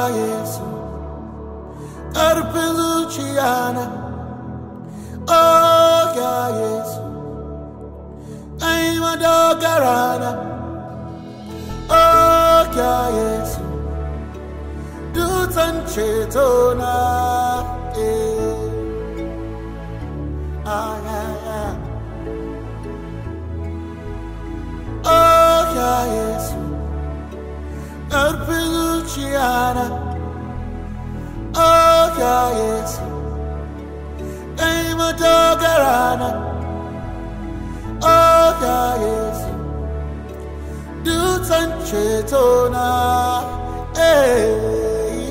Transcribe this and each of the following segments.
Yesu, Arpeluciana. Oh, Yesu, I'm a dogarana. Oh, Yesu, do tanchetona. Oh, Yesu, Arpeluciana. Oh, Yesu, I'm a dogarana. Oh, Yesu, do tanchetona. Hey,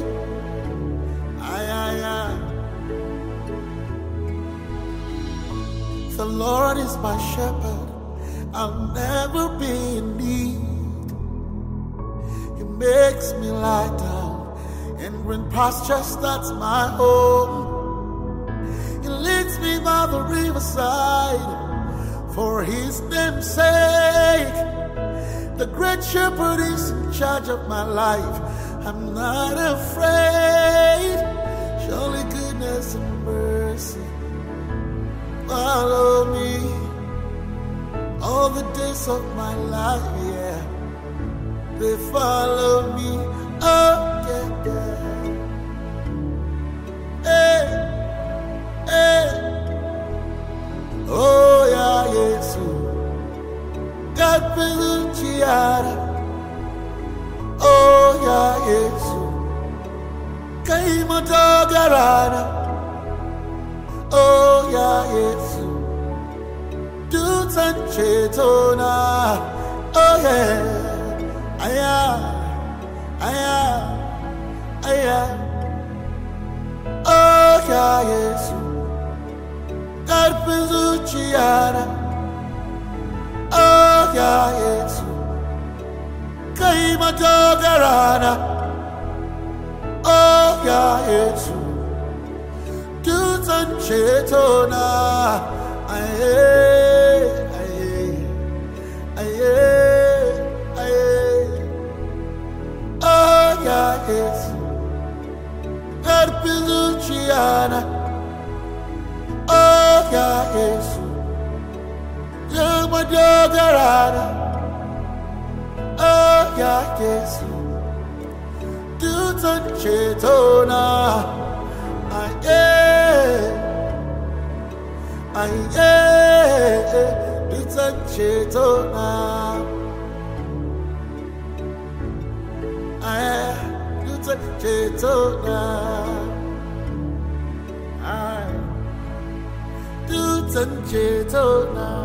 the Lord is my shepherd, I'll never be in need. He makes me lie down in green pastures, that's my home. He leads me by the riverside for his name's sake. The great shepherd is in charge of my life. I'm not afraid. Surely goodness and mercy follow me all the days of my life, yeah. They follow me, oh yeah, yeah. Hey, oh yeah, Yesu, God Peluciana. Oh yeah, Yesu, Kaima Dogarana. Oh yeah, Yesu, do tanchetona. Oh yeah, aya. Oh yeah, Yesu, God Peluciana. Oh yeah, Yesu, Kaima Dogarana. Oh yeah, Yesu, do tanchetona. Oh yeah, Yesu, God Peluciana. Oh yeah, Yesu, Kaima Dogarana. Oh yeah, Yesu, do tanchetona. Do tanchetona. Do tanchetona. Do tanchetona.